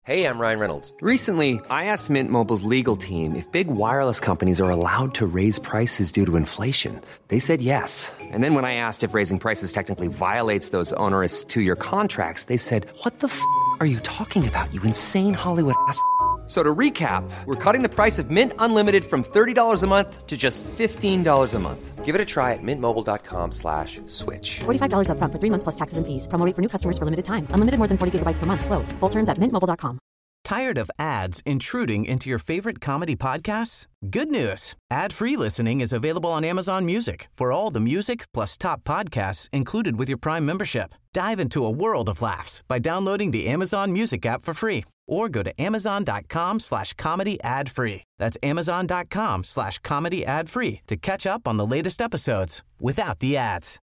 Hey, I'm Ryan Reynolds. Recently, I asked Mint Mobile's legal team if big wireless companies are allowed to raise prices due to inflation. They said yes. And then when I asked if raising prices technically violates those onerous two-year contracts, they said, "What the f*** are you talking about, you insane Hollywood ass?" So to recap, we're cutting the price of Mint Unlimited from $30 a month to just $15 a month. Give it a try at mintmobile.com/switch. $45 up front for 3 months plus taxes and fees. Promo rate for new customers for limited time. Unlimited more than 40 gigabytes per month. Slows full terms at mintmobile.com. Tired of ads intruding into your favorite comedy podcasts? Good news. Ad-free listening is available on Amazon Music for all the music plus top podcasts included with your Prime membership. Dive into a world of laughs by downloading the Amazon Music app for free or go to amazon.com/comedy ad-free. That's amazon.com/comedy ad-free to catch up on the latest episodes without the ads.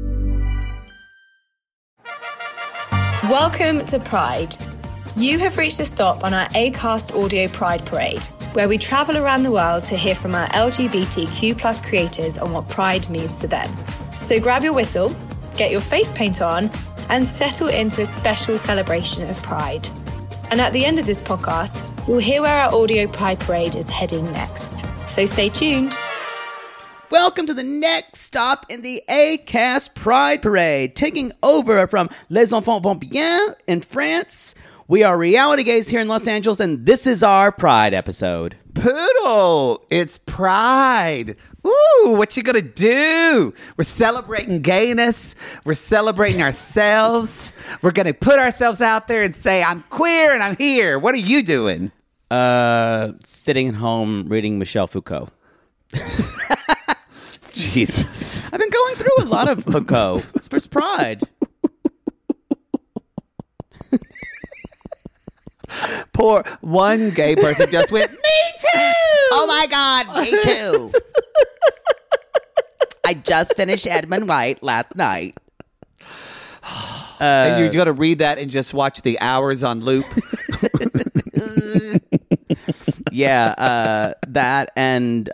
Welcome to Pride. You have reached a stop on our Acast Audio Pride Parade, where we travel around the world to hear from our LGBTQ+ creators on what Pride means to them. So grab your whistle, get your face paint on, and settle into a special celebration of Pride. And at the end of this podcast, you'll hear where our Audio Pride Parade is heading next. So stay tuned. Welcome to the next stop in the Acast Pride Parade, taking over from Les Enfants Vont Bien in France. We are Reality Gays here in Los Angeles, and this is our Pride episode. Poodle, it's Pride. Ooh, what you gonna do? We're celebrating gayness. We're celebrating ourselves. We're gonna put ourselves out there and say, I'm queer and I'm here. What are you doing? Sitting at home reading Michel Foucault. Jesus. I've been going through a lot of Foucault. It's Pride. Poor one gay person just went, me too. Oh my God, me too. I just finished Edmund White last night. And you're going to read that and just watch the hours on loop? Yeah, that and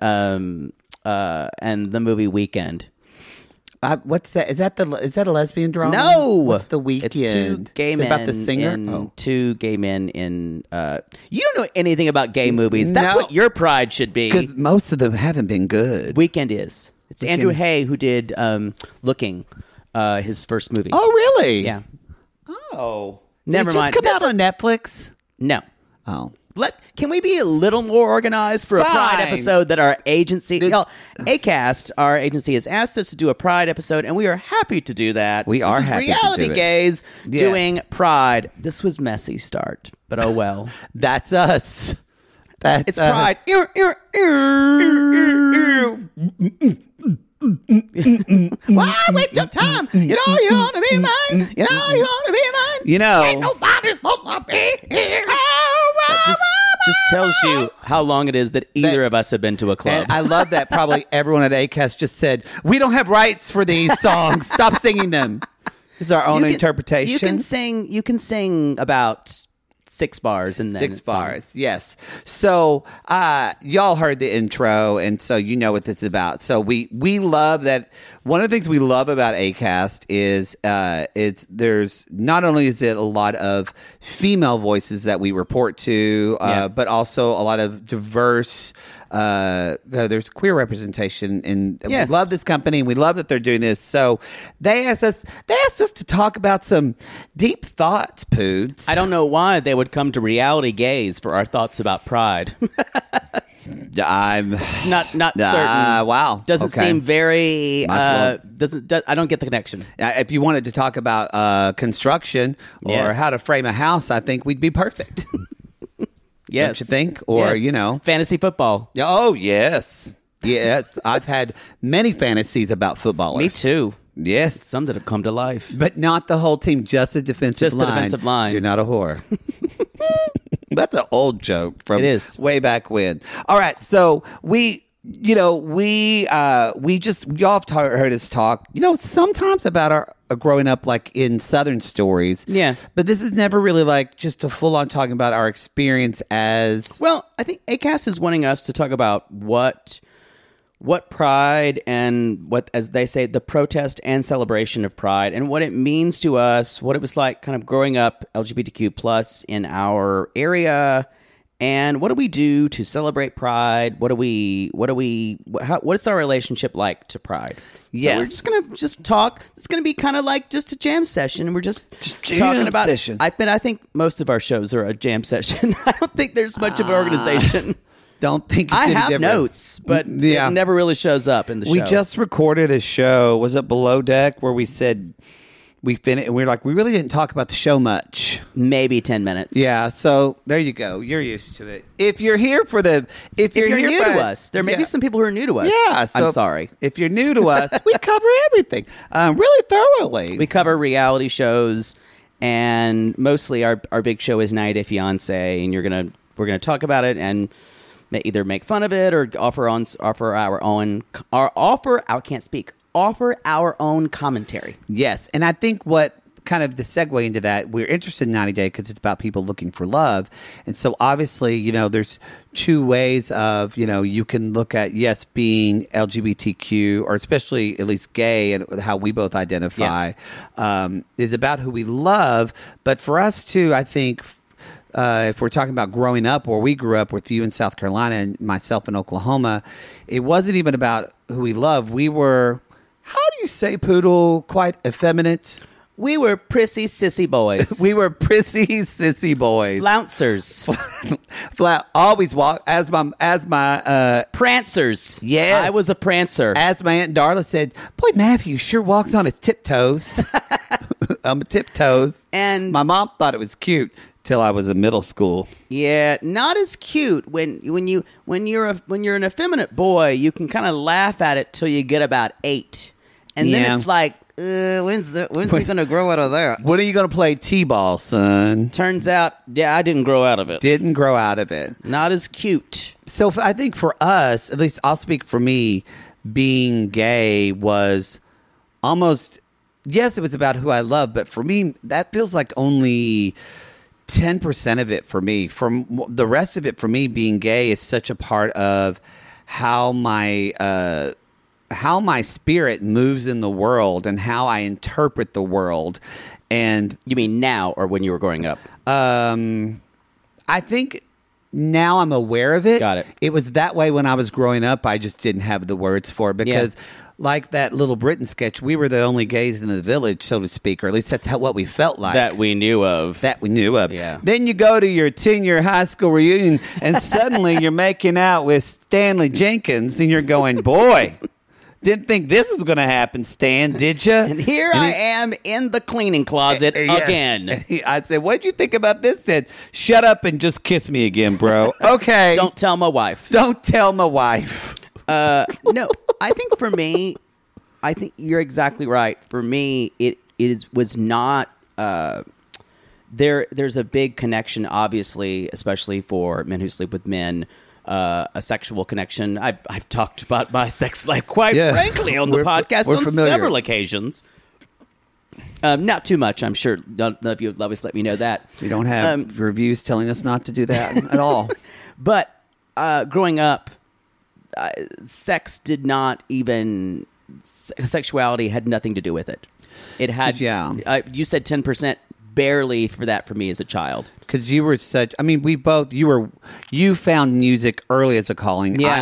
the movie Weekend. What's that? Is that a lesbian drama? No. What's The Weekend? It's two gay men. About the singer? Two gay men in... you don't know anything about gay movies. That's what your Pride should be. Because most of them haven't been good. Weekend is. It's Andrew Hay who did Looking, his first movie. Oh, really? Yeah. Oh. Never mind. Did it just come out on Netflix? No. Oh. Can we be a little more organized for a Pride episode that our agency... Acast, our agency, has asked us to do a Pride episode, and we are happy to do that. We are happy to do it. Reality Gays doing Pride. This was messy start, but oh well. That's us. It's Pride. Why waste your time? You know you want to be mine. You know you want to be mine. You know. Ain't nobody supposed to be here. Just tells you how long it is that either of us have been to a club. And I love that probably everyone at Acast just said, we don't have rights for these songs. Stop singing them. This is our own interpretation. You can sing about 6 bars and then 6 bars, yes. So y'all heard the intro, and so you know what this is about. So we love that. One of the things we love about Acast is there's not only is it a lot of female voices that we report to, but also a lot of diverse. There's queer representation, and we love this company, and we love that they're doing this. So they asked us to talk about some deep thoughts, Poods. I don't know why they would come to Reality Gays for our thoughts about Pride. I'm not certain. Wow, doesn't seem very. I don't get the connection. If you wanted to talk about construction or how to frame a house, I think we'd be perfect. Yes. Don't you think? Or, you know. Fantasy football. Oh, yes. Yes. I've had many fantasies about footballers. Me too. Yes. Some that have come to life. But not the whole team, just the defensive line. Just the defensive line. You're not a whore. That's an old joke from way back when. All right. So y'all have heard us talk, sometimes about our growing up like in Southern stories. Yeah. But this is never really like just a full on talking about our experience as. Well, I think Acast is wanting us to talk about what what Pride and what, as they say, the protest and celebration of Pride and what it means to us, what it was like kind of growing up LGBTQ plus in our area, and what do we do to celebrate Pride? What's our relationship like to Pride? Yes. So we're just going to talk. It's going to be kind of like just a jam session. We're just jam talking about session. I think most of our shows are a jam session. I don't think there's much of an organization. Don't think it's I any have different. notes, but it never really shows up in the show. We just recorded a show. Was it Below Deck where we said we finished? And we were like, we really didn't talk about the show much. Maybe 10 minutes. Yeah. So there you go. You're used to it. If you're here for if you're new to us, there may be some people who are new to us. Yeah. So I'm sorry. If you're new to us, we cover everything really thoroughly. We cover reality shows, and mostly our big show is 90 Day Fiancé, and we're gonna talk about it and either make fun of it or offer our own commentary. Yes, and I think what kind of the segue into that, we're interested in 90 Day because it's about people looking for love. And so obviously, there's two ways of, you can look at, yes, being LGBTQ or especially at least gay and how we both identify is about who we love. But for us too, I think if we're talking about growing up, where we grew up with you in South Carolina and myself in Oklahoma, it wasn't even about who we love. We were, how do you say, Poodle, quite effeminate? We were prissy sissy boys. We were prissy sissy boys. Flouncers. Always walk as my prancers. Yeah, I was a prancer. As my Aunt Darla said, boy, Matthew sure walks on his tiptoes. Tiptoes. And my mom thought it was cute till I was in middle school. Yeah, not as cute when you're an effeminate boy. You can kind of laugh at it till you get about 8, and then it's like, when's he gonna grow out of that? When are you gonna play t-ball, son? Turns out, I didn't grow out of it. Didn't grow out of it. Not as cute. So I think for us, at least I'll speak for me, being gay was almost, yes, it was about who I love, but for me, that feels like only 10% of it for me. From the rest of it for me, being gay is such a part of how my spirit moves in the world and how I interpret the world. And you mean now or when you were growing up? I think now I'm aware of it. Got it. It was that way when I was growing up. I just didn't have the words for it because like that Little Britain sketch, we were the only gays in the village, so to speak, or at least that's what we felt like. That we knew of. Yeah. Then you go to your 10-year high school reunion, and suddenly you're making out with Stanley Jenkins, and you're going, boy, didn't think this was going to happen, Stan, did you? And here I am in the cleaning closet again. I said, what'd you think about this? Said, shut up and just kiss me again, bro. Okay. Don't tell my wife. Don't tell my wife. No, I think for me, I think you're exactly right. For me, it was not. There's a big connection, obviously, especially for men who sleep with men. A sexual connection. I've talked about my sex life quite frankly on the podcast on several occasions. Not too much, I'm sure. None of you would always let me know that. We don't have reviews telling us not to do that at all. But growing up, sex did not even... Sexuality had nothing to do with it. It had... you said 10%. Barely for that for me as a child. Because you were such... I mean, you found music early as a calling. Yeah.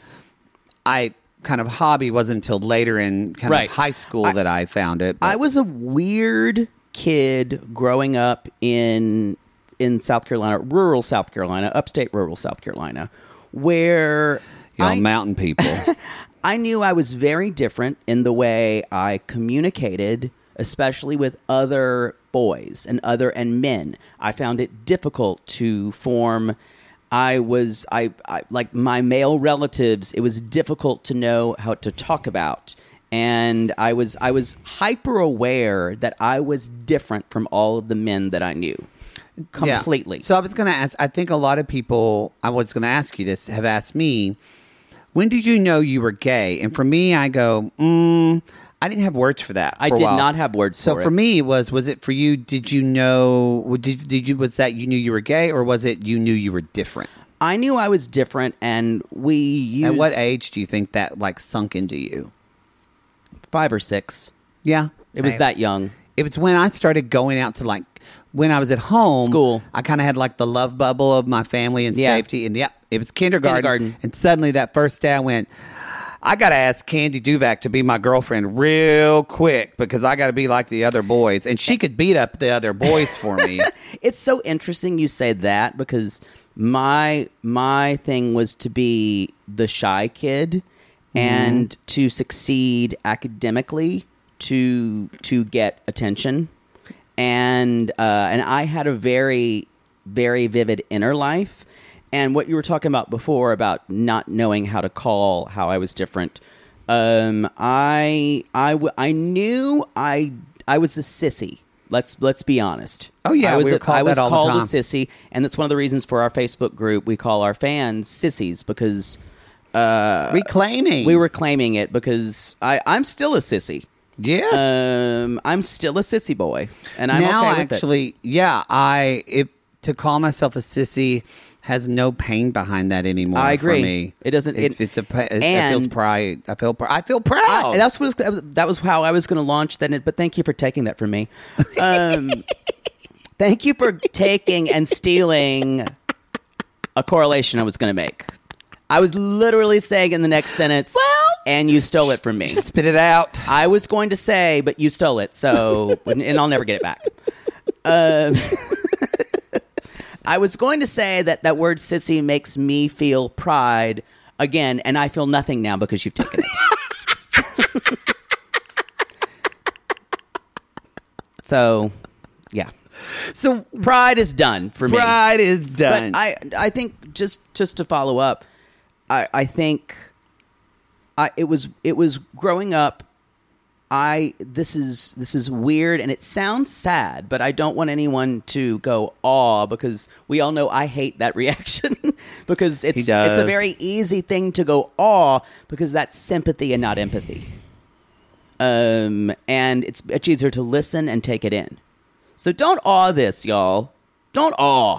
I kind of hobby wasn't until later in kind of high school that I found it. But. I was a weird kid growing up in South Carolina, rural South Carolina, upstate rural South Carolina, where... mountain people. I knew I was very different in the way I communicated, especially with other boys and men. I found it difficult to form. I like my male relatives. It was difficult to know how to talk about, and I was hyper aware that I was different from all of the men that I knew. Completely. Yeah. So I was going to ask. I think a lot of people. I was going to ask you this. Have asked me. When did you know you were gay? And for me, I go. I didn't have words for that. I did not have words for it. So for me, was it for you? Did you know? Was that you knew you were gay, or was it you knew you were different? I knew I was different, and we used... At what age do you think that like sunk into you? 5 or 6. Yeah. It was same. that young. It was when I started going out to like, when I was at home. School. I kind of had like the love bubble of my family and safety. And it was kindergarten. And suddenly that first day I went, I got to ask Candy Duvac to be my girlfriend real quick because I got to be like the other boys. And she could beat up the other boys for me. It's so interesting you say that because my thing was to be the shy kid and to succeed academically to get attention. And I had a very, very vivid inner life. And what you were talking about before about not knowing how to call how I was different, I knew I was a sissy. Let's be honest. Oh yeah, I was called that all called the time. a sissy, and that's one of the reasons for our Facebook group we call our fans sissies because Reclaiming. we were claiming it because I'm still a sissy. Yes. I'm still a sissy boy, and I'm now okay with actually, to call myself a sissy has no pain behind that anymore. I agree. For me, It doesn't. It feels pride. I feel proud. That was how I was going to launch that. But thank you for taking that from me. Thank you for taking and stealing a correlation I was going to make. I was literally saying in the next sentence, and you stole it from me. Spit it out. I was going to say, but you stole it. So, and I'll never get it back. I was going to say that word sissy makes me feel pride again, and I feel nothing now because you've taken it. So, yeah. So Pride is done for me. pride is done. But I think just to follow up, I think it was growing up. This is weird and it sounds sad, but I don't want anyone to go awe because we all know I hate that reaction because it's a very easy thing to go awe because that's sympathy and not empathy. And it's much easier to listen and take it in. So don't awe this, y'all. Don't awe.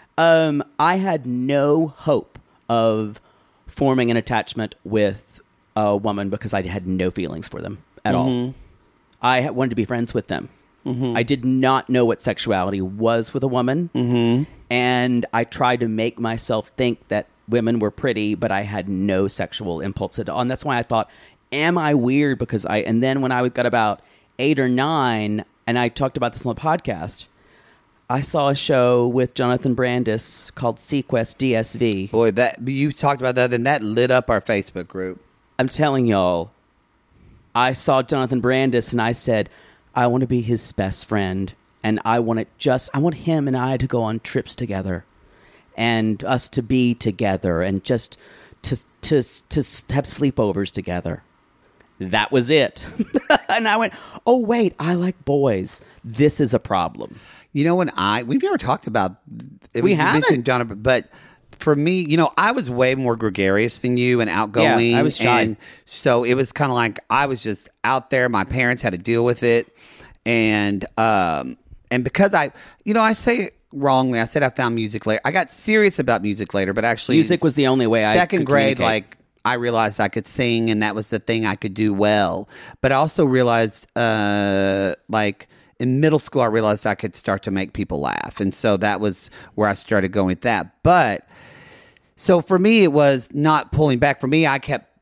I had no hope of forming an attachment with a woman because I had no feelings for them at all. I wanted to be friends with them. I did not know what sexuality was with a woman. And I tried to make myself think that women were pretty, but I had no sexual impulse at all. And that's why I thought, am I weird? And then when I got about 8 or 9, and I talked about this on the podcast, I saw a show with Jonathan Brandis called Sequest DSV. Boy, that you talked about that, and that lit up our Facebook group. I'm telling y'all, I saw Jonathan Brandis, and I said, I want to be his best friend, and I want him and I to go on trips together, and us to be together, and just to have sleepovers together. That was it. And I went, oh, wait, I like boys. This is a problem. You know, we've never talked about it. We haven't. Jonathan, but for me, you know, I was way more gregarious than you and outgoing. Yeah, I was shy. And so it was kind of like I was just out there. My parents had to deal with it. And because I say it wrongly. I said I found music later. I got serious about music later, but actually music was the only way I could second grade, communicate. I realized I could sing, and that was the thing I could do well. But I also realized, in middle school, I realized I could start to make people laugh. And so that was where I started going with that. But so for me, it was not pulling back. For me, I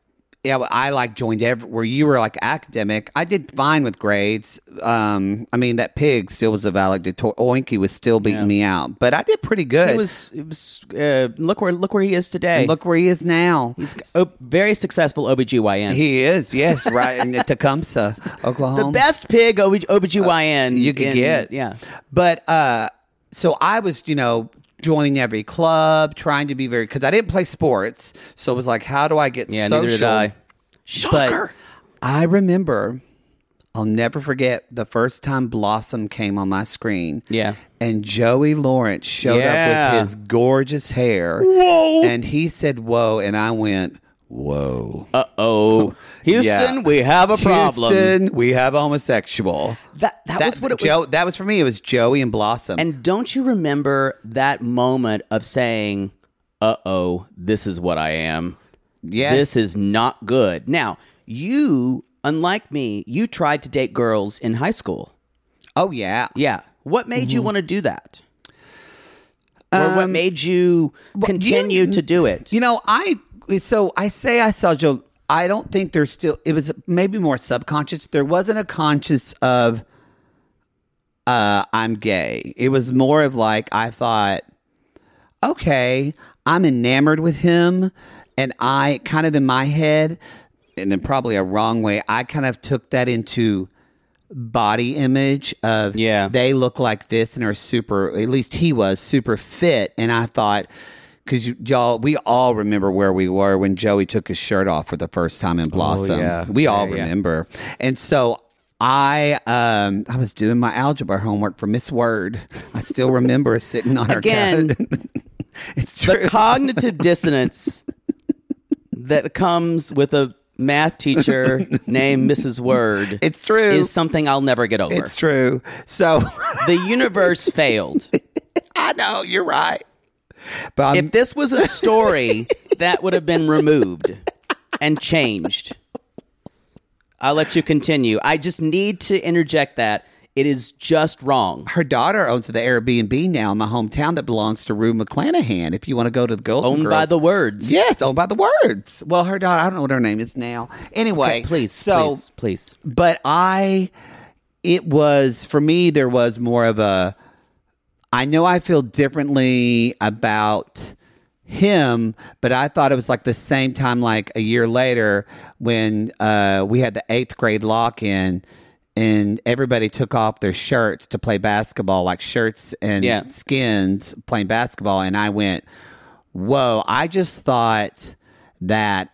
joined where you were like academic. I did fine with grades. That pig still was a valedictorian. Oinky was still beating me out, but I did pretty good. It was. Look where he is today. And look where he is now. He's a very successful OBGYN. He is, yes, right in Tecumseh, Oklahoma. The best pig OBGYN you could get. Yeah. But so I was, joining every club, trying to be because I didn't play sports. So it was like, how do I get social? Neither did I. Shocker. But I remember, I'll never forget the first time Blossom came on my screen. Yeah. And Joey Lawrence showed up with his gorgeous hair. Whoa. And he said, whoa. And I went, whoa. Uh-oh. Houston, we have a problem. Houston, we have a homosexual. That was what it was. That was for me. It was Joey and Blossom. And don't you remember that moment of saying, uh-oh, this is what I am. Yes. This is not good. Now, you, unlike me, you tried to date girls in high school. Oh, yeah. Yeah. What made you want to do that? Or what made you continue to do it? You know, I say I saw Joe. I don't think there's still, it was maybe more subconscious. There wasn't a conscious of, I'm gay. It was more of like, I thought, okay, I'm enamored with him. And I kind of in my head, and then probably a wrong way, I kind of took that into body image of they look like this and are super, at least he was super fit. And I thought, because y'all, we all remember where we were when Joey took his shirt off for the first time in Blossom. We all remember. And so I was doing my algebra homework for Miss Word. I still remember sitting on her couch. It's true. The cognitive dissonance that comes with a math teacher named Mrs. Word. It's true. Is something I'll never get over. It's true. So the universe failed. I know, you're right. But if this was a story, that would have been removed and changed. I'll let you continue. I just need to interject that. It is just wrong. Her daughter owns the Airbnb now in my hometown that belongs to Rue McClanahan. If you want to go to the Golden Owned Girls. by the Words. Yes, owned by the Words. Well, her daughter, I don't know what her name is now. Anyway. Okay, please. But it was, for me, there was more of a, I know I feel differently about him, but I thought it was like the same time, like a year later when we had the 8th grade lock-in. And everybody took off their shirts to play basketball, like shirts and skins playing basketball. And I went, whoa, I just thought that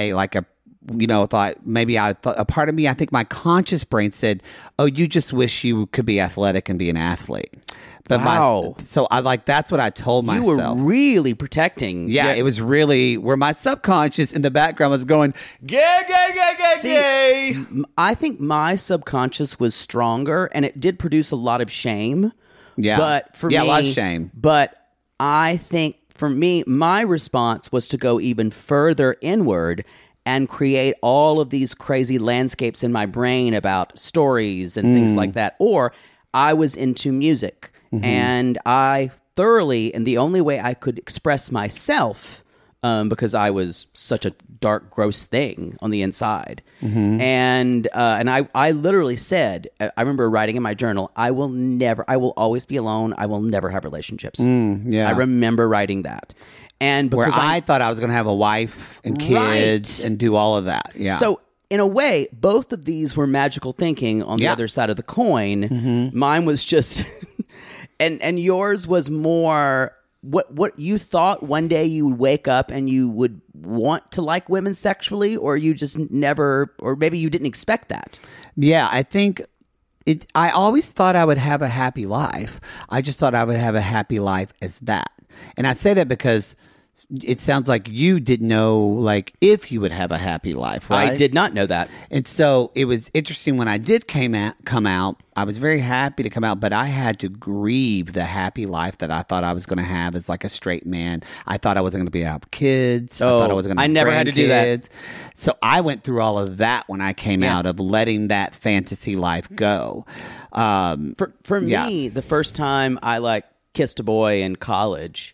thought maybe a part of me, I think my conscious brain said, oh, you just wish you could be athletic and be an athlete. But wow. So that's what I told myself. You were really protecting. Yeah, it was really where my subconscious in the background was going, gay, gay, gay, gay, gay. I think my subconscious was stronger, and it did produce a lot of shame. Yeah. But for me, a lot of shame. But I think for me, my response was to go even further inward and create all of these crazy landscapes in my brain about stories and things like that. Or I was into music. And I thoroughly, and the only way I could express myself, because I was such a dark, gross thing on the inside, and I literally said, I remember writing in my journal, I will always be alone. I will never have relationships. I remember writing that, and because where I thought I was going to have a wife and kids and do all of that. Yeah. So in a way, both of these were magical thinking on the other side of the coin. Mine was just. And yours was more what you thought one day you would wake up and you would want to like women sexually, or you just never, or maybe you didn't expect that. Yeah, I think I always thought I would have a happy life. I just thought I would have a happy life as that. And I say that because it sounds like you didn't know, like, if you would have a happy life, right? I did not know that. And so it was interesting when I did come out, I was very happy to come out, but I had to grieve the happy life that I thought I was going to have as like a straight man. I thought I wasn't going to be out with kids. I thought I wasn't going to have never had to do that. So I went through all of that when I came out, of letting that fantasy life go. For me, the first time I kissed a boy in college,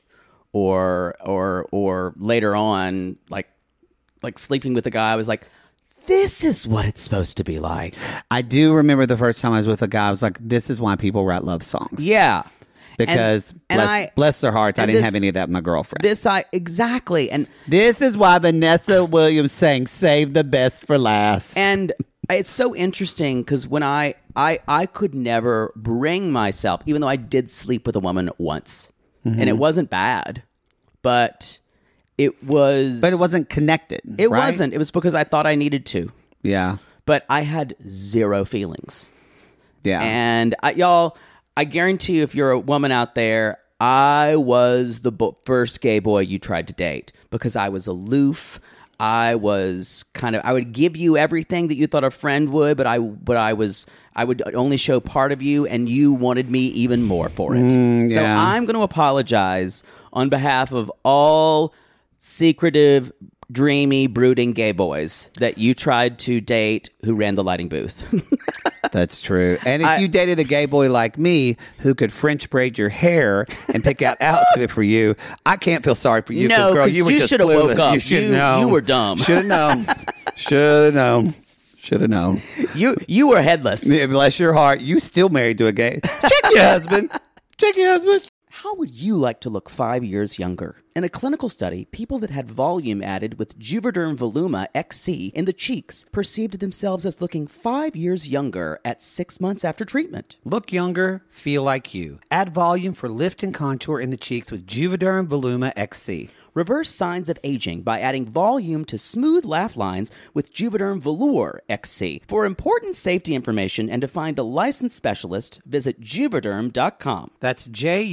or later on, like sleeping with a guy, I was like, this is what it's supposed to be like. I do remember the first time I was with a guy, I was like, this is why people write love songs. Yeah. Because bless their hearts, I didn't have any of that with my girlfriend. Exactly. And this is why Vanessa Williams sang Save the Best for Last. And it's so interesting because when I could never bring myself, even though I did sleep with a woman once, and it wasn't bad, but it was... But it wasn't connected, It right? wasn't. It was because I thought I needed to. Yeah. But I had zero feelings. Yeah. And I guarantee you, if you're a woman out there, I was the first gay boy you tried to date because I was aloof. I was I would give you everything that you thought a friend would, but I would only show part of you, and you wanted me even more for it. So I'm going to apologize on behalf of all secretive, dreamy, brooding gay boys that you tried to date who ran the lighting booth. That's true. And if you dated a gay boy like me who could French braid your hair and pick out outfit for you, I can't feel sorry for you. No, girl, because you were you just should have woke clueless. up. You should know. You were dumb. Should have known. Should have known. Should have known. You were headless. Yeah, bless your heart. You still married to a gay. Check your husband. Check your husband. How would you like to look 5 years younger? In a clinical study, people that had volume added with Juvederm Voluma XC in the cheeks perceived themselves as looking 5 years younger at 6 months after treatment. Look younger, feel like you. Add volume for lift and contour in the cheeks with Juvederm Voluma XC. Reverse signs of aging by adding volume to smooth laugh lines with Juvederm Velour XC. For important safety information and to find a licensed specialist, visit Juvederm.com. That's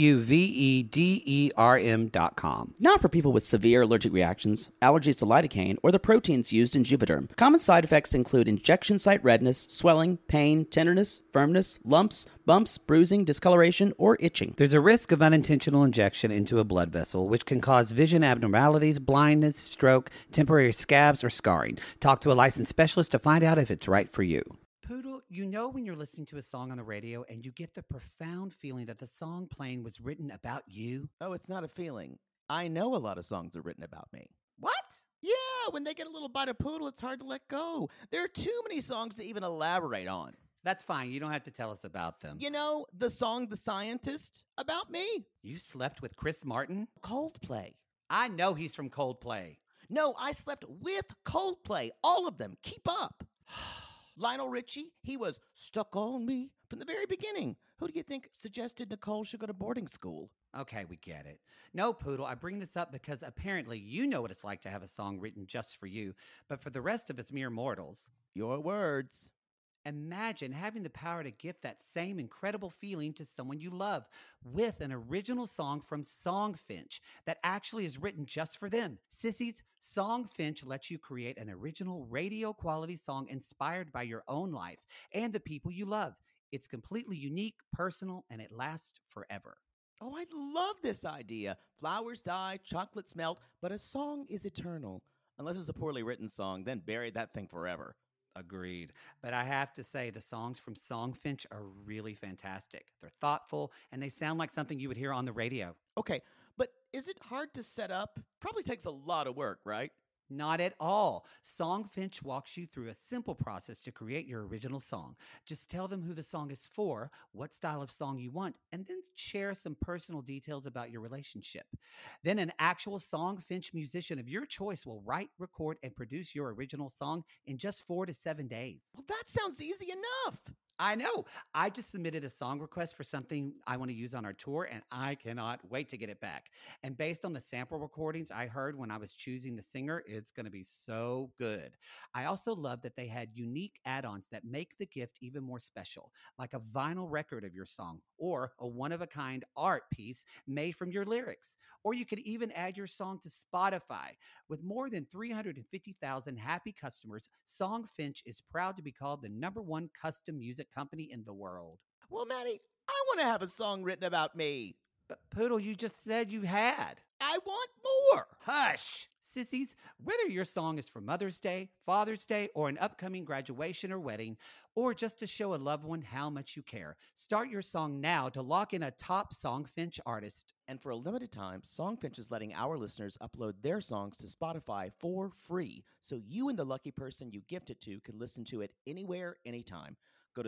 JUVEDERM.com. Not for people with severe allergic reactions, allergies to lidocaine, or the proteins used in Juvederm. Common side effects include injection site redness, swelling, pain, tenderness, firmness, lumps, bumps, bruising, discoloration, or itching. There's a risk of unintentional injection into a blood vessel, which can cause vision abnormalities, blindness, stroke, temporary scabs, or scarring. Talk to a licensed specialist to find out if it's right for you. Poodle, you know when you're listening to a song on the radio and you get the profound feeling that the song playing was written about you? Oh, it's not a feeling. I know a lot of songs are written about me. What? Yeah, when they get a little bite of Poodle, it's hard to let go. There are too many songs to even elaborate on. That's fine. You don't have to tell us about them. You know, the song The Scientist, about me. You slept with Chris Martin? Coldplay. I know he's from Coldplay. No, I slept with Coldplay. All of them. Keep up. Lionel Richie, he was stuck on me from the very beginning. Who do you think suggested Nicole should go to boarding school? Okay, we get it. No, Poodle, I bring this up because apparently you know what it's like to have a song written just for you, but for the rest of us mere mortals. Your words. Imagine having the power to gift that same incredible feeling to someone you love with an original song from Songfinch that actually is written just for them. Sissies, Songfinch lets you create an original radio quality song inspired by your own life and the people you love. It's completely unique, personal, and it lasts forever. Oh, I love this idea. Flowers die, chocolates melt, but a song is eternal. Unless it's a poorly written song, then bury that thing forever. Agreed. But I have to say, the songs from Songfinch are really fantastic. They're thoughtful, and they sound like something you would hear on the radio. Okay, but is it hard to set up? Probably takes a lot of work, right? Not at all. Songfinch walks you through a simple process to create your original song. Just tell them who the song is for, what style of song you want, and then share some personal details about your relationship. Then an actual Songfinch musician of your choice will write, record, and produce your original song in just 4 to 7 days. Well, that sounds easy enough. I know. I just submitted a song request for something I want to use on our tour, and I cannot wait to get it back. And based on the sample recordings I heard when I was choosing the singer, it's going to be so good. I also love that they had unique add-ons that make the gift even more special, like a vinyl record of your song or a one-of-a-kind art piece made from your lyrics. Or you could even add your song to Spotify. With more than 350,000 happy customers, Songfinch is proud to be called the #1 custom music company in the world. Well, Maddie, I want to have a song written about me. But Poodle, you just said you had. I want more. Hush! Sissies, whether your song is for Mother's Day, Father's Day, or an upcoming graduation or wedding, or just to show a loved one how much you care, start your song now to lock in a top Songfinch artist. And for a limited time, Songfinch is letting our listeners upload their songs to Spotify for free, so you and the lucky person you gift it to can listen to it anywhere, anytime. Go to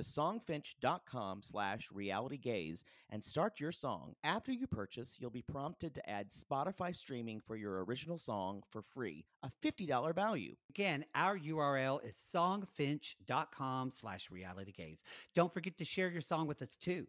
songfinch.com/realitygaze and start your song. After you purchase, you'll be prompted to add Spotify streaming for your original song for free, a $50 value. Again, our URL is songfinch.com/realitygaze. Don't forget to share your song with us too.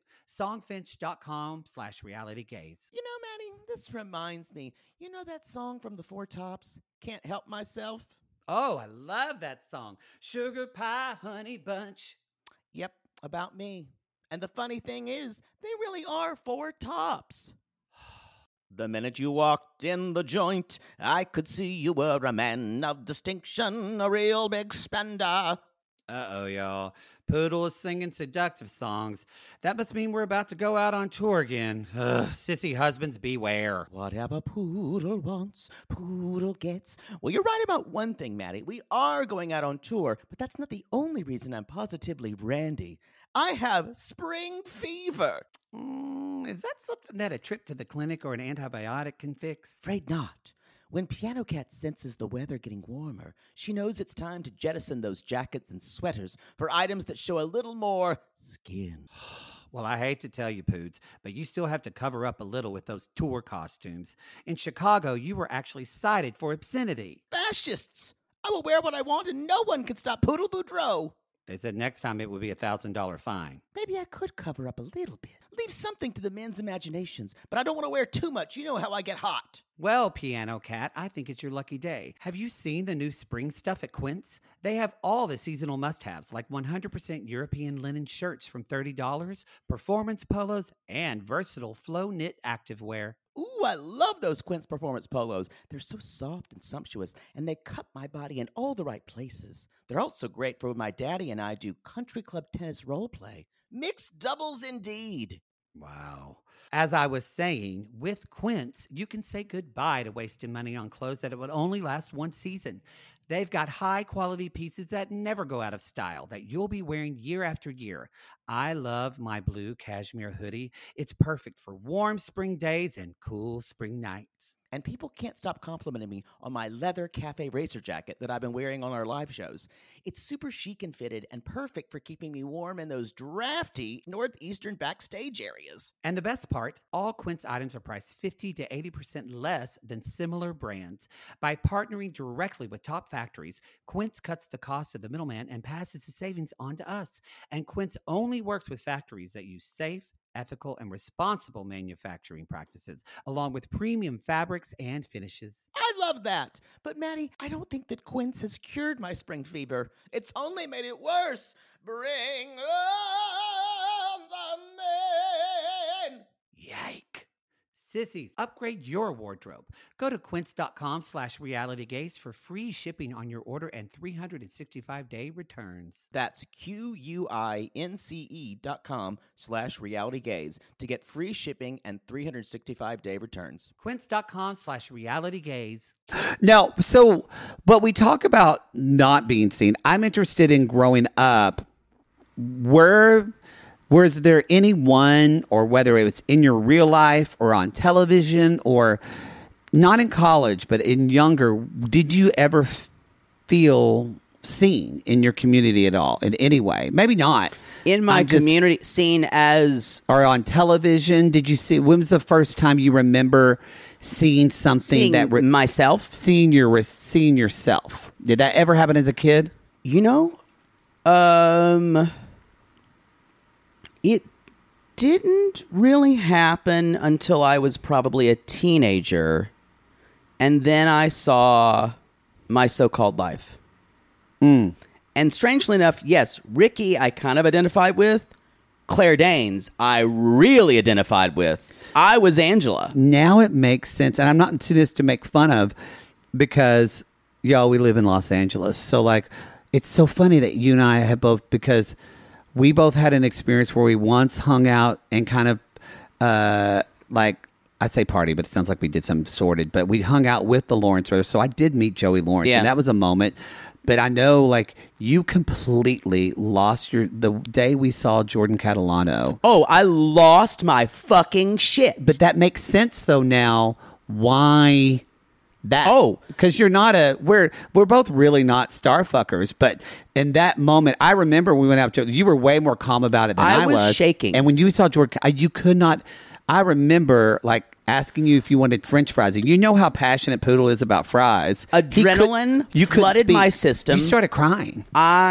Songfinch.com/realitygaze. You know, Maddie, this reminds me. You know that song from the Four Tops, Can't Help Myself? Oh, I love that song. Sugar Pie Honey Bunch. Yep, about me. And the funny thing is, they really are four tops. The minute you walked in the joint, I could see you were a man of distinction, a real big spender. Uh-oh, y'all. Poodle is singing seductive songs. That must mean we're about to go out on tour again. Ugh, sissy husbands beware. Whatever Poodle wants, Poodle gets. Well, you're right about one thing, Maddie. We are going out on tour, but that's not the only reason I'm positively randy. I have spring fever. Is that something that a trip to the clinic or an antibiotic can fix? Afraid not. When Piano Cat senses the weather getting warmer, she knows it's time to jettison those jackets and sweaters for items that show a little more skin. Well, I hate to tell you, Poods, but you still have to cover up a little with those tour costumes. In Chicago, you were actually cited for obscenity. Fascists! I will wear what I want and no one can stop Poodle Boudreaux. They said next time it would be a $1,000 fine. Maybe I could cover up a little bit. Leave something to the men's imaginations, but I don't want to wear too much. You know how I get hot. Well, Piano Cat, I think it's your lucky day. Have you seen the new spring stuff at Quince? They have all the seasonal must-haves, like 100% European linen shirts from $30, performance polos, and versatile flow knit activewear. Ooh, I love those Quince Performance polos. They're so soft and sumptuous, and they cut my body in all the right places. They're also great for when my daddy and I do country club tennis role play. Mixed doubles indeed. Wow. As I was saying, with Quince, you can say goodbye to wasting money on clothes that it would only last one season. They've got high-quality pieces that never go out of style, that you'll be wearing year after year. I love my blue cashmere hoodie. It's perfect for warm spring days and cool spring nights. And people can't stop complimenting me on my leather cafe racer jacket that I've been wearing on our live shows. It's super chic and fitted and perfect for keeping me warm in those drafty northeastern backstage areas. And the best part, all Quince items are priced 50 to 80% less than similar brands. By partnering directly with top factories, Quince cuts the cost of the middleman and passes the savings on to us. And Quince only works with factories that use safe, ethical, and responsible manufacturing practices, along with premium fabrics and finishes. I love that. But Maddie, I don't think that Quince has cured my spring fever. It's only made it worse. Bring on the men. Yike. Sissies, upgrade your wardrobe. Go to quince.com/realitygaze for free shipping on your order and 365-day returns. That's QUINCE.com/realitygaze to get free shipping and 365-day returns. Quince.com/realitygaze. No, so, but we talk about not being seen. I'm interested in growing up. Was there anyone, or whether it was in your real life or on television or not in college, but in younger, did you ever feel seen in your community at all in any way? Maybe not. In my community, seen as... Or on television, did you see, when was the first time you remember seeing something myself? Seeing yourself. Did that ever happen as a kid? You know, it didn't really happen until I was probably a teenager, and then I saw My So-Called Life. And strangely enough, yes, Ricky I kind of identified with. Claire Danes I really identified with. I was Angela. Now it makes sense, and I'm not into this to make fun of, because, y'all, we live in Los Angeles. So, like, it's so funny that you and I have both, because... we both had an experience where we once hung out and kind of, like, I say party, but it sounds like we did something sordid. But we hung out with the Lawrence brothers. So I did meet Joey Lawrence. Yeah. And that was a moment. But I know, like, you completely lost the day we saw Jordan Catalano. Oh, I lost my fucking shit. But that makes sense, though, now. Why... that. Oh, because you're not we're both really not star fuckers, but in that moment, I remember we went out to, you were way more calm about it than I was. I was shaking. And when you saw George, you could not, I remember like asking you if you wanted French fries. And you know how passionate Poodle is about fries. Adrenaline flooded my system. You started crying.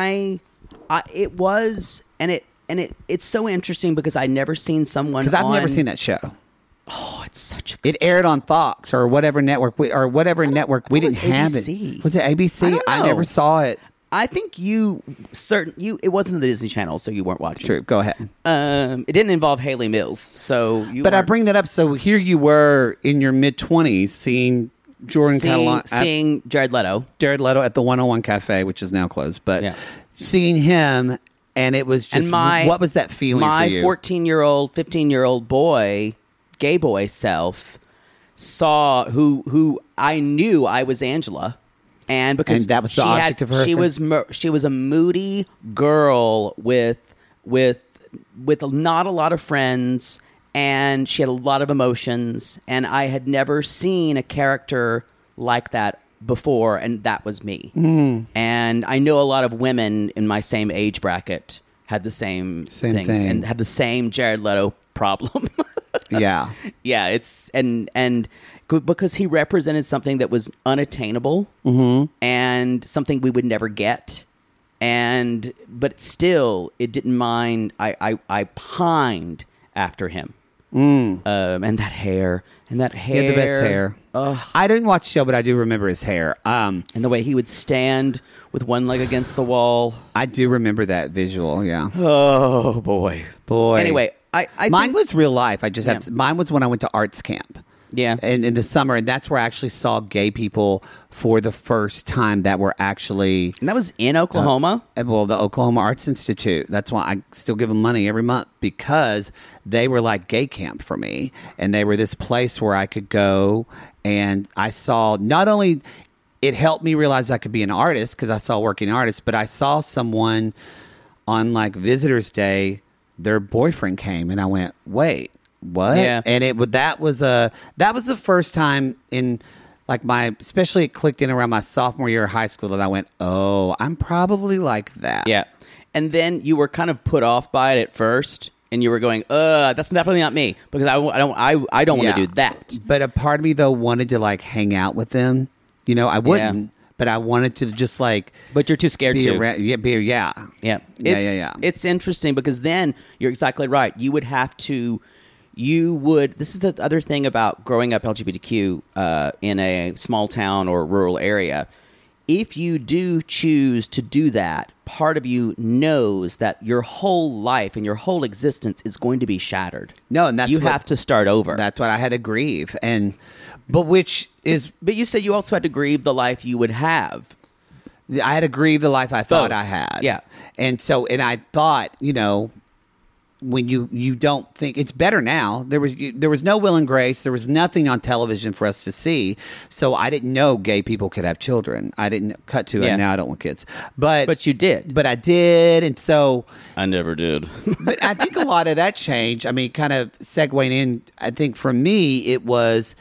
It's so interesting because I never seen someone, because I've never seen that show. Oh, it's such a... It aired on Fox or whatever network we didn't have it. Was it ABC? I never saw it. I think it wasn't the Disney Channel, so you weren't watching. True. Go ahead. It didn't involve Haley Mills, so you. But I bring that up. So here you were in your mid-20s, seeing Jordan Catalano, seeing Jared Leto at the 101 Cafe, which is now closed. But seeing him And it was just, And what was that feeling my for you? 14-year-old, 15-year-old boy, gay boy self, saw who I knew I was Angela. And because And that was the object of her she was a moody girl with not a lot of friends, and she had a lot of emotions, and I had never seen a character like that before, and that was me. And I know a lot of women in my same age bracket had the same things thing. and had the same Jared Leto problem. Yeah. Yeah, it's and because he represented something that was unattainable and something we would never get, but still it didn't mind. I pined after him, and that hair, He had the best hair. I didn't watch the show, but I do remember his hair. and the way he would stand with one leg against the wall. I do remember that visual. Yeah. Oh boy. Anyway, I mine think, was real life. I just Yeah. have mine was when I went to arts camp. Yeah. And in the summer, and that's where I actually saw gay people for the first time that were actually and that was in Oklahoma. well, the Oklahoma Arts Institute. That's why I still give them money every month, because they were like gay camp for me, and they were this place where I could go, and I saw not only it helped me realize I could be an artist because I saw working artists, but I saw someone on like Visitors Day, their boyfriend came, and I went, wait, what? Yeah. And that was the first time in like especially it clicked in around my sophomore year of high school that I went, oh, I'm probably like that. Yeah. And then you were kind of put off by it at first, and you were going, that's definitely not me, because I don't want to do that. But a part of me though wanted to like hang out with them. You know, I wouldn't, but I wanted to just like. But you're too scared be to. around, yeah. It's interesting because then you're exactly right. You would have to. This is the other thing about growing up LGBTQ in a small town or rural area. If you do choose to do that, part of you knows that your whole life and your whole existence is going to be shattered. No, and that's you have to start over. That's what I had to grieve, but you said you also had to grieve the life you would have. I had to grieve the life I thought Both. I had. Yeah. And I thought, when you don't think it's better now, there was no Will and Grace, there was nothing on television for us to see, so I didn't know gay people could have children. I didn't cut to it. Yeah. Now I don't want kids, but you did. But I did, and so I never did. but I think a lot of that changed. I mean, kind of segueing in, I think for me it was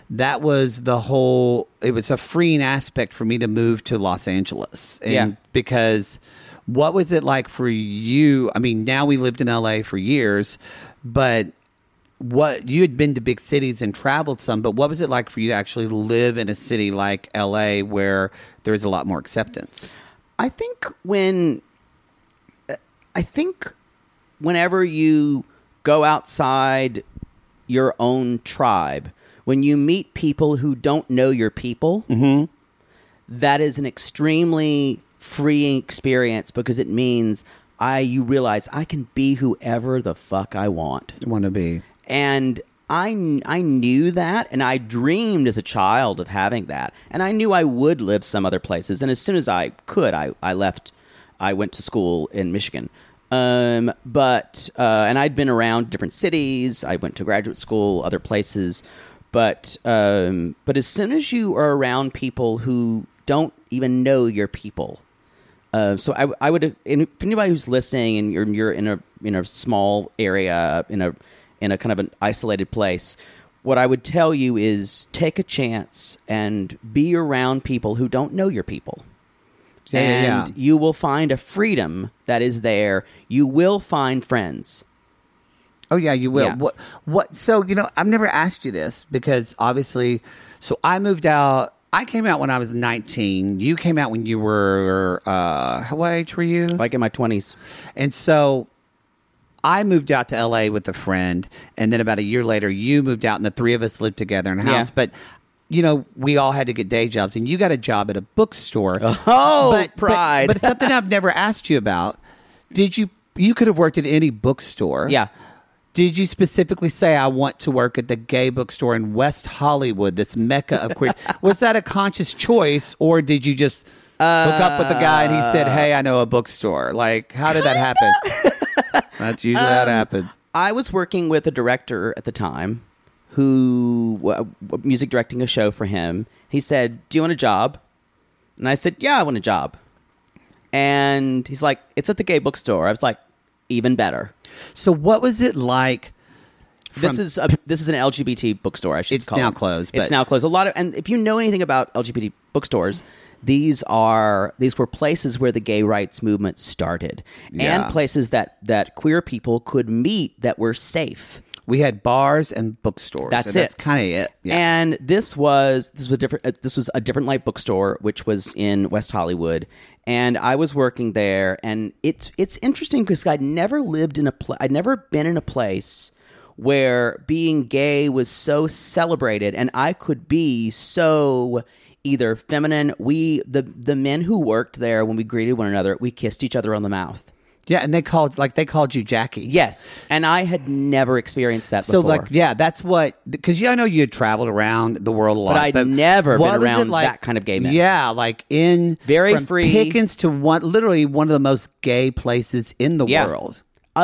a freeing aspect for me to move to Los Angeles, because. What was it like for you? I mean, now we lived in LA for years, but you had been to big cities and traveled some, but what was it like for you to actually live in a city like LA where there's a lot more acceptance? I think whenever you go outside your own tribe, when you meet people who don't know your people, that is an extremely freeing experience, because it means you realize I can be whoever the fuck I want to be. And I knew that, and I dreamed as a child of having that, and I knew I would live some other places. And as soon as I could, I left. I went to school in Michigan, and I'd been around different cities. I went to graduate school, other places, but as soon as you are around people who don't even know your people. So I would, if anybody who's listening and you're in a small area, in a kind of an isolated place, what I would tell you is take a chance and be around people who don't know your people. And you will find a freedom that is there. You will find friends. Oh yeah, you will. Yeah. What? So I've never asked you this because obviously, so I moved out. I came out when I was 19. You came out when you were, what age were you? Like in my 20s. And so I moved out to LA with a friend, and then about a year later, you moved out, and the three of us lived together in a house. Yeah. But, we all had to get day jobs, and you got a job at a bookstore. Oh, pride. But something I've never asked you about. You could have worked at any bookstore. Yeah. Did you specifically say, I want to work at the gay bookstore in West Hollywood, this mecca of queer? Was that a conscious choice, or did you just hook up with the guy and he said, "Hey, I know a bookstore." Like, how did that happen? That's usually how it happens. I was working with a director at the time who music directing a show for him. He said, "Do you want a job?" And I said, "Yeah, I want a job." And he's like, "It's at the gay bookstore." I was like, "Even better." So what was it like? This is an LGBT bookstore. I should It's call now it. closed, It's but- now closed. And if you know anything about LGBT bookstores, these were places where the gay rights movement started, Yeah. and places that queer people could meet that were safe. We had bars and bookstores. That's and it. That's kind of it. Yeah. And this was a different light bookstore, which was in West Hollywood, and I was working there. And it's interesting because I'd never been in a place where being gay was so celebrated, and I could be so either feminine. The men who worked there, when we greeted one another, we kissed each other on the mouth. Yeah, and they called you Jackie. Yes, and I had never experienced that So, before. that's what, because I know you had traveled around the world a lot. I'd never what been was it around that kind of gay men. Yeah, like Very from free. Pickens to literally one of the most gay places in the Yeah. world.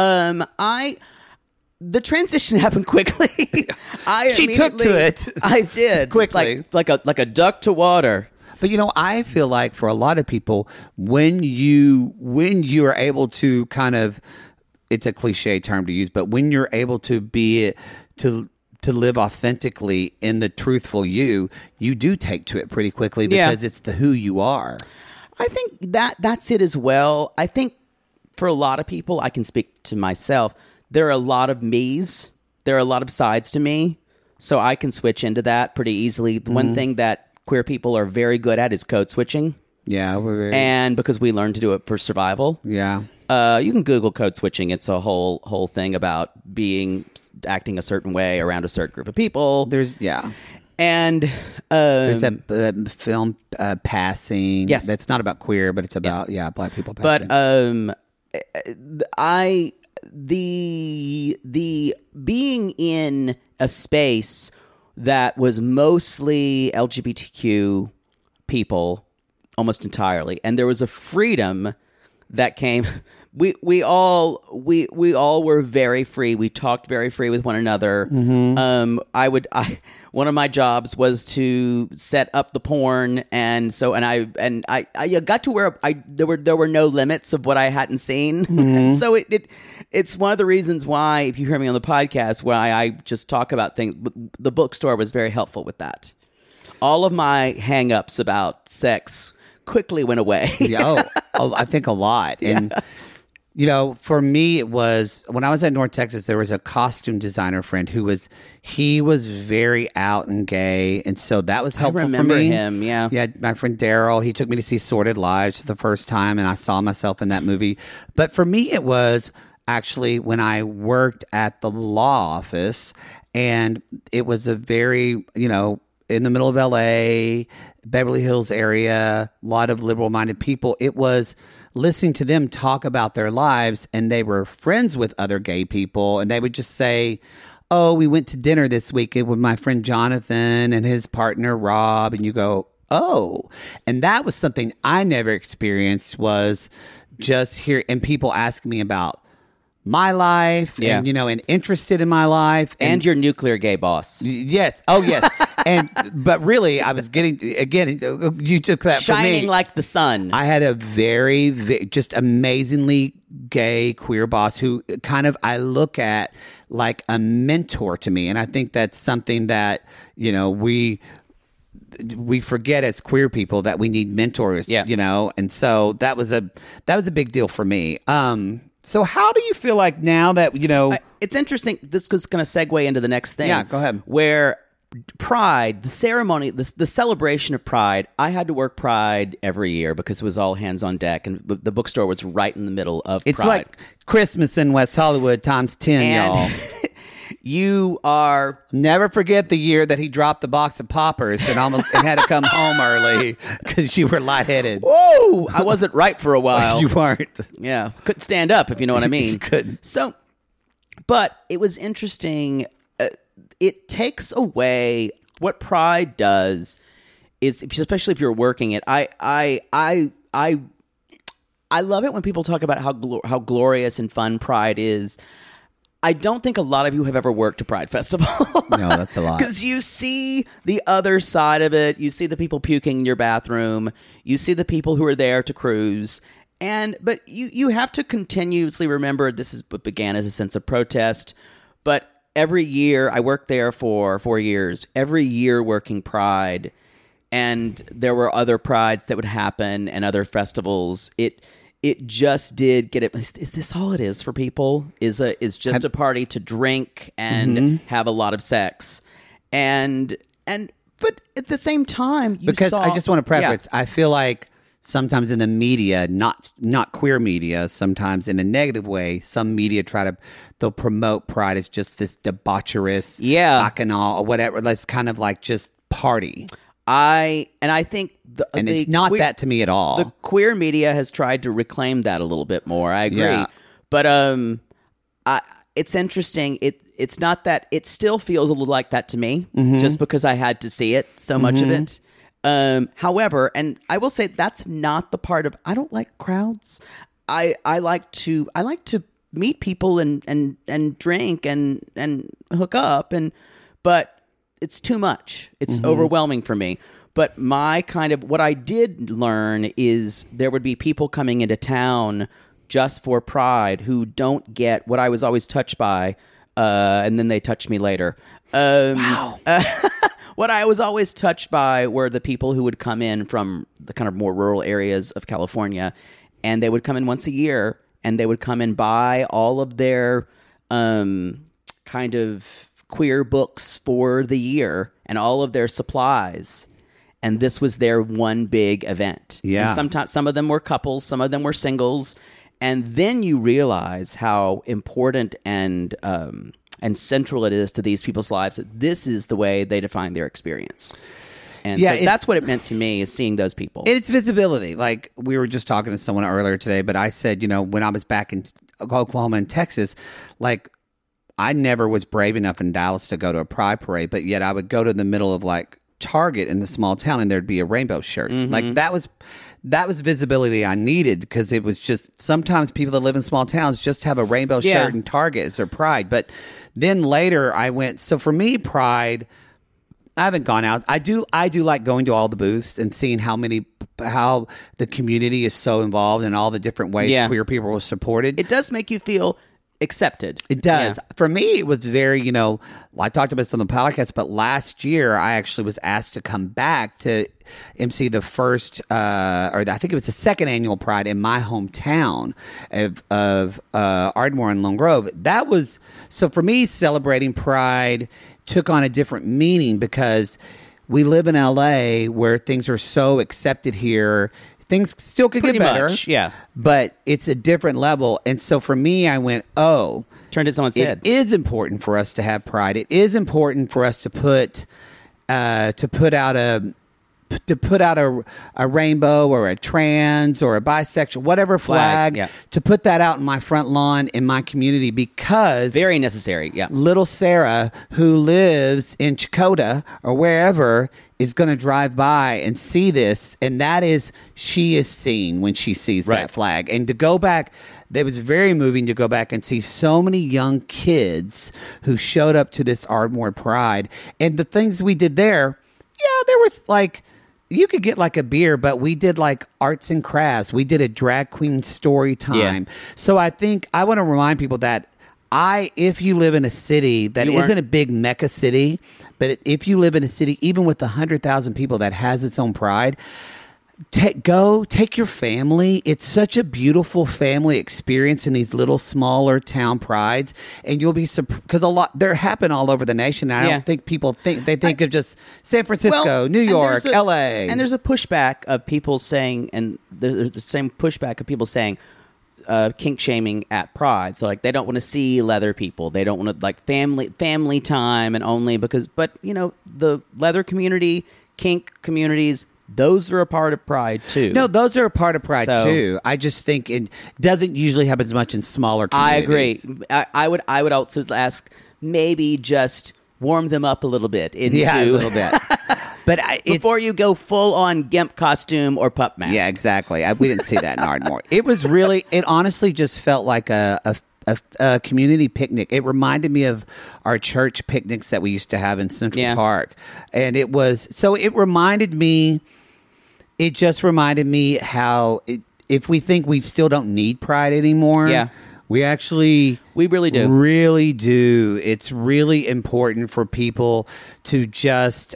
The transition happened quickly. She took to it. I did Quickly. like a duck to water. But I feel like for a lot of people, when you are able to kind of, it's a cliche term to use, but when you're able to be to live authentically in the truthful you do take to it pretty quickly because it's the who you are. I think that's it as well. I think for a lot of people, I can speak to myself. There are a lot of me's. There are a lot of sides to me, so I can switch into that pretty easily. The one thing that queer people are very good at is code switching. Yeah, we're very, And because we learned to do it for survival. yeah. You can Google code switching. It's a whole thing about acting a certain way around a certain group of people. And There's that film Passing. Yes. That's not about queer, but it's about black people but passing. the being in a space that was mostly LGBTQ people almost entirely, and there was a freedom that came. We all were very free. We talked very free with one another. One of my jobs was to set up the porn, and I got to where there were no limits of what I hadn't seen. And so it's one of the reasons why, if you hear me on the podcast, why I just talk about things. The bookstore was very helpful with that. All of my hang-ups about sex quickly went away. I think a lot. And for me, it was when I was at North Texas, there was a costume designer friend who was very out and gay. And so that was helpful for me. I remember him, yeah. Yeah, my friend Daryl, he took me to see Sorted Lives for the first time, and I saw myself in that movie. But for me, it was actually when I worked at the law office, and it was a very, in the middle of LA, Beverly Hills area, a lot of liberal-minded people. It was listening to them talk about their lives, and they were friends with other gay people, and they would just say, "Oh, we went to dinner this weekend with my friend Jonathan and his partner Rob," and you go, "Oh." And that was something I never experienced, was just hear and people ask me about my life, and and interested in my life, And your nuclear gay boss. Yes. Oh, yes. But really, I was getting, again, you took that for me. Shining like the sun. I had a very, just amazingly gay queer boss who I look at like a mentor to me. And I think that's something that, we forget as queer people, that we need mentors, and so that was a big deal for me. So how do you feel like now that, it's interesting. This is going to segue into the next thing. Yeah, go ahead. Where Pride, the ceremony, the celebration of Pride, I had to work Pride every year because it was all hands on deck, and the bookstore was right in the middle of it's Pride. like Christmas in West Hollywood times 10, y'all. You are... Never forget the year that he dropped the box of poppers and had to come home early because you were lightheaded. Whoa! I wasn't right for a while. You weren't. Yeah. Couldn't stand up, if you know what I mean. You couldn't. So, but it was interesting. It takes away what Pride does. is, especially if you're working it. I love it when people talk about how glorious and fun Pride is. I don't think a lot of you have ever worked a Pride Festival. No, that's a lot. Because you see the other side of it. You see the people puking in your bathroom. You see the people who are there to cruise. But you have to continuously remember this is what began as a sense of protest. But every year, I worked there for 4 years. Every year working Pride, and there were other Prides that would happen and other festivals. It just did get it. Is this all it is for people? Is just a party to drink and have a lot of sex, but at the same time, I just want to preface. I feel like sometimes in the media, not queer media, sometimes in a negative way, some media they'll promote Pride as just this debaucherous, bacchanal or whatever. That's kind of like just party. I think it's not that to me at all. The queer media has tried to reclaim that a little bit more. I agree, but it's interesting. It's not that. It still feels a little like that to me, just because I had to see it so much of it. However, and I will say that's not the part of. I don't like crowds. I like to meet people and drink and hook up but. It's too much. It's overwhelming for me. But what I did learn is there would be people coming into town just for Pride who don't get what I was always touched by, and then they touch me later. Wow. What I was always touched by were the people who would come in from the kind of more rural areas of California, and they would come in once a year, and they would come and buy all of their kind of queer books for the year and all of their supplies, and this was their one big event. And sometimes some of them were couples, some of them were singles, and then you realize how important and central it is to these people's lives that this is the way they define their experience. And so that's what it meant to me, is seeing those people. It's visibility. Like, we were just talking to someone earlier today, but I said, when I was back in Oklahoma and Texas, like, I never was brave enough in Dallas to go to a Pride parade, but yet I would go to the middle of like Target in the small town and there'd be a rainbow shirt. Like that was visibility I needed, because it was just, sometimes people that live in small towns just have a rainbow shirt in Target. It's their Pride. But then later I went, so for me, Pride, I haven't gone out. I do like going to all the booths and seeing how the community is so involved in all the different ways queer people were supported. It does make you feel accepted. It does. Yeah. For me, it was very, I talked about this on the podcast, but last year I actually was asked to come back to MC the first, or I think it was the second annual Pride in my hometown of Ardmore and Lone Grove. That was, so for me, celebrating Pride took on a different meaning, because we live in LA where things are so accepted here. Things still could get better, but it's a different level. And so for me, I went, turned it on its head. It is important for us to have Pride. It is important for us to put out a rainbow or a trans or a bisexual, whatever flag, to put that out in my front lawn in my community, because very necessary. Yeah, little Sarah, who lives in Chakota or wherever, is going to drive by and see this, and that is, she is seeing when she sees that flag. And to go back, it was very moving to go back and see so many young kids who showed up to this Ardmore Pride, and the things we did there. There was like, you could get like a beer, but we did like arts and crafts. We did a drag queen story time. So I think I want to remind people that if you live in a city that isn't a big mecca city, but if you live in a city, even with 100,000 people, that has its own Pride, take your family. It's such a beautiful family experience in these little smaller town prides, and you'll be surprised, because they happen all over the nation. And I don't think people think of just San Francisco, New York, LA. And there's a pushback of people saying, and there's the same pushback of people saying, kink shaming at Pride. So like, they don't want to see leather people. They don't want to, like, family time, and only because, but the leather community, kink communities, those are a part of Pride too. No, those are a part of Pride too. I just think it doesn't usually happen as much in smaller communities. I agree. I would also ask, maybe just warm them up a little bit. A little bit. But before you go full on GIMP costume or pup mask. Yeah, exactly. We didn't see that in Ardmore. It honestly just felt like a community picnic. It reminded me of our church picnics that we used to have in Central Park. And it just reminded me how if we think we still don't need Pride anymore, we really do. Really do. It's really important for people to just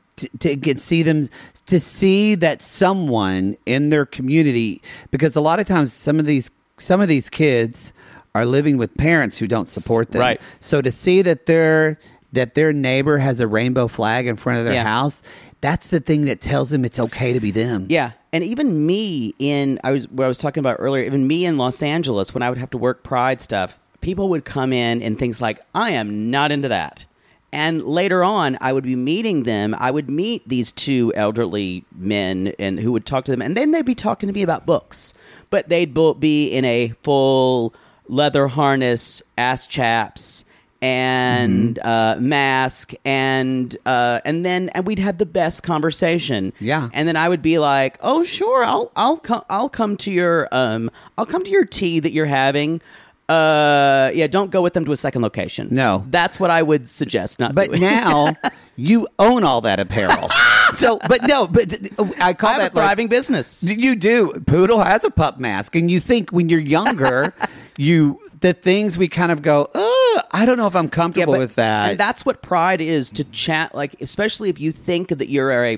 to see that someone in their community, because a lot of times some of these kids are living with parents who don't support them. Right. So to see that their neighbor has a rainbow flag in front of their house, that's the thing that tells them it's okay to be them. Yeah. And even me I was talking about earlier, even me in Los Angeles, when I would have to work Pride stuff, people would come in and things like, I am not into that. And later on, I would be meeting them. I would meet these two elderly men and who would talk to them. And then they'd be talking to me about books. But they'd both be in a full leather harness, ass chaps, and mask, and we'd have the best conversation. Yeah, and then I would be like, "Oh, sure, I'll come to your tea that you're having." Don't go with them to a second location. No, that's what I would suggest. But now you own all that apparel. I call that a thriving business. You do. Poodle has a pup mask, and you think when you're younger, the things we kind of go, I don't know if I'm comfortable with that. And that's what Pride is, to chat, like, especially if you think that you're I'm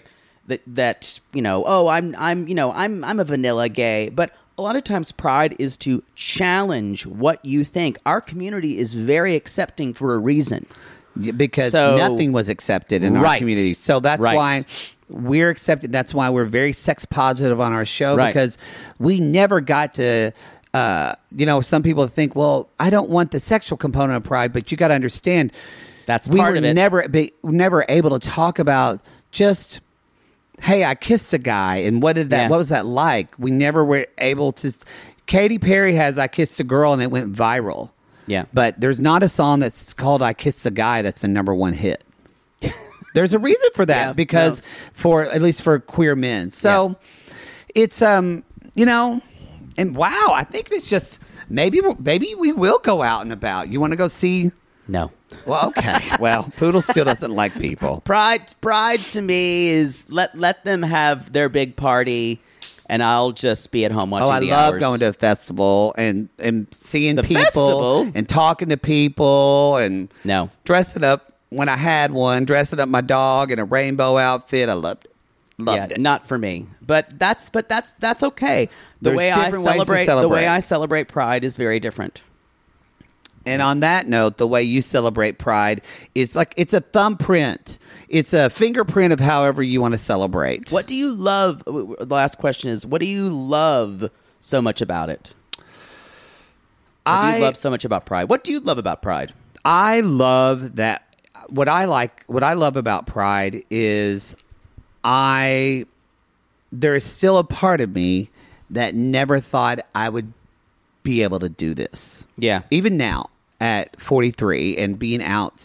a vanilla gay, but a lot of times Pride is to challenge what you think. Our community is very accepting for a reason. Because nothing was accepted in our community. So that's why we're accepted. That's why we're very sex positive on our show, because we never got to... some people think, well, I don't want the sexual component of Pride, but you got to understand that's part of it. Never able to talk about just, hey, I kissed a guy, and what was that like? We never were able to. Katy Perry has "I Kissed a Girl" and it went viral. Yeah, but there's not a song that's called "I Kissed a Guy" that's the number one hit. There's a reason for that, because at least for queer men. So it's And wow, I think it's just maybe we will go out and about. You want to go see? No. Well, okay. Well, Poodle still doesn't like people. Pride to me is let them have their big party, and I'll just be at home watching the hours. I love going to a festival and seeing people festival? And talking to people and no dressing up when I had one, dressing up my dog in a rainbow outfit. I loved it. Loved it. Not for me, but that's okay. The way I celebrate Pride is very different. And on that note, the way you celebrate Pride is like it's a thumbprint. It's a fingerprint of however you want to celebrate. What do you love? The last question is, what do you love so much about it? What do you love so much about Pride? What do you love about Pride? I love that. What I love about Pride is there is still a part of me that never thought I would be able to do this. Yeah. Even now at 43 and being out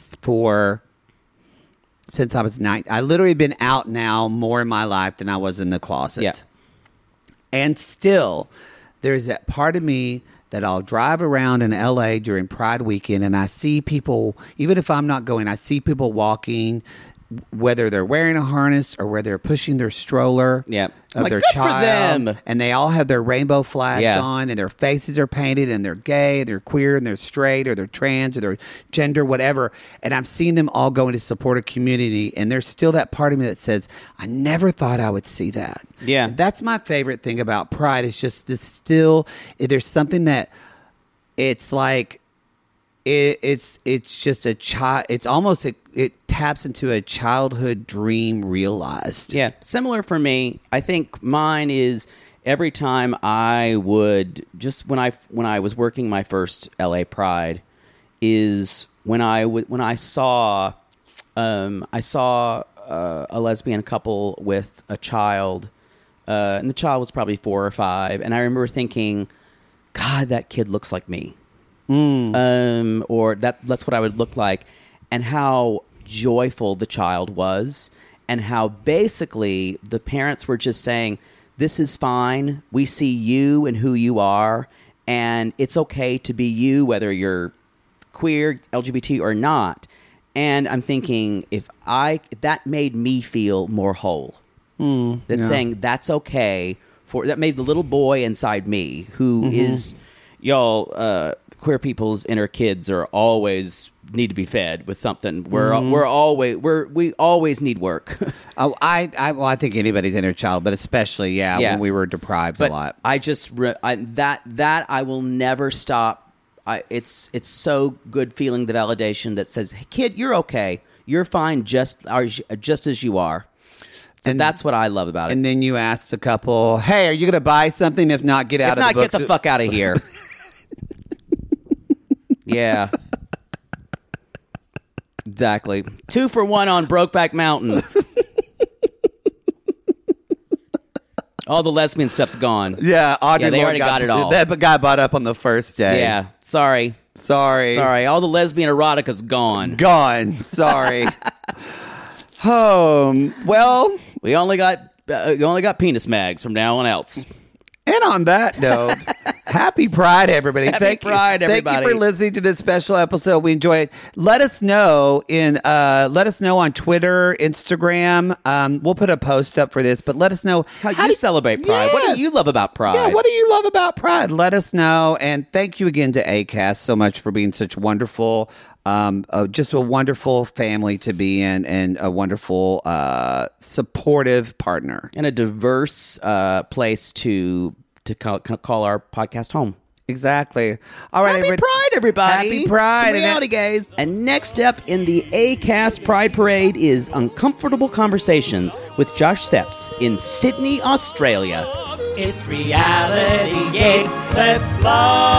since I was 9. I literally been out now more in my life than I was in the closet. Yeah. And still, there's that part of me that I'll drive around in LA during Pride weekend and I see people, even if I'm not going, I see people walking, whether they're wearing a harness or whether they're pushing their stroller of their child. For them. And they all have their rainbow flags on and their faces are painted and they're gay, they're queer, and they're straight or they're trans or they're gender, whatever. And I've seen them all going to support a community. And there's still that part of me that says, I never thought I would see that. Yeah. And that's my favorite thing about Pride is just this there's something that it's like, it's just a child. It's almost it taps into a childhood dream realized. Yeah, similar for me. I think mine is every time I would just when I was working my first LA Pride is when I saw a lesbian couple with a child, and the child was probably 4 or 5, and I remember thinking, God, that kid looks like me. Or that's what I would look like, and how joyful the child was, and how basically the parents were just saying, this is fine. We see you and who you are, and it's okay to be you, whether you're queer, LGBT, or not. And I'm thinking, if that made me feel more whole. Saying that's okay. That made the little boy inside me, who is, y'all, queer people's inner kids are always need to be fed with something. We always need work. I think anybody's inner child, but especially when we were deprived a lot. I just that I will never stop. It's so good feeling the validation that says, hey, kid, you're okay. You're fine just as you are. So and that's what I love about it. And then you ask the couple, hey, are you going to buy something? If not, get out of the book. Get the fuck out of here. Yeah. Exactly. 2 for 1 on Brokeback Mountain. All the lesbian stuff's gone. Yeah, Audrey they already got it all. That guy bought up on the first day. Yeah, sorry. All the lesbian erotica's gone. Sorry. Well, we only got penis mags from now on else. And on that note, happy Pride, everybody. Happy Pride, everybody. Thank you for listening to this special episode. We enjoy it. Let us know on Twitter, Instagram. We'll put a post up for this, but let us know how you celebrate Pride. Yes. What do you love about Pride? Yeah, what do you love about Pride? Let us know. And thank you again to ACAST so much for being such wonderful, just a wonderful family to be in, and a wonderful, supportive partner. And a diverse place to call our podcast home. Exactly. All right. Happy Pride, everybody. Happy Pride. Reality Gaze. And next up in the ACAST Pride Parade is Uncomfortable Conversations with Josh Steps in Sydney, Australia. It's Reality Gaze. Let's flow.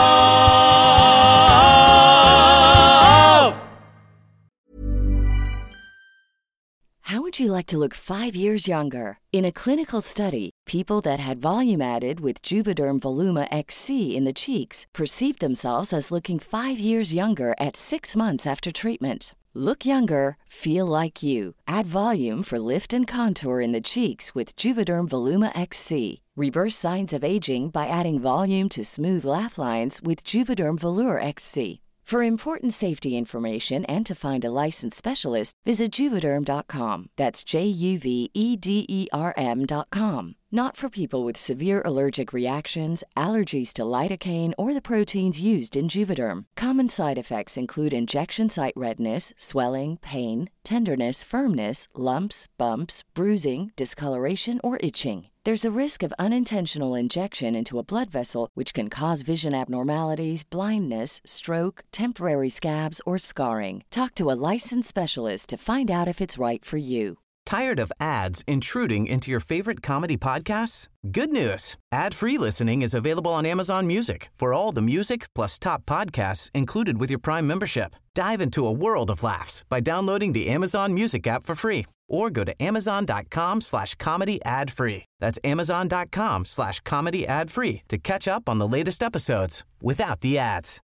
How would you like to look 5 years younger? In a clinical study, people that had volume added with Juvederm Voluma XC in the cheeks perceived themselves as looking 5 years younger at 6 months after treatment. Look younger, feel like you. Add volume for lift and contour in the cheeks with Juvederm Voluma XC. Reverse signs of aging by adding volume to smooth laugh lines with Juvederm Volure XC. For important safety information and to find a licensed specialist, visit Juvederm.com. That's JUVEDERM.com. Not for people with severe allergic reactions, allergies to lidocaine, or the proteins used in Juvederm. Common side effects include injection site redness, swelling, pain, tenderness, firmness, lumps, bumps, bruising, discoloration, or itching. There's a risk of unintentional injection into a blood vessel, which can cause vision abnormalities, blindness, stroke, temporary scabs, or scarring. Talk to a licensed specialist to find out if it's right for you. Tired of ads intruding into your favorite comedy podcasts? Good news. Ad-free listening is available on Amazon Music for all the music plus top podcasts included with your Prime membership. Dive into a world of laughs by downloading the Amazon Music app for free or go to amazon.com/comedy ad-free. That's amazon.com/comedy ad-free to catch up on the latest episodes without the ads.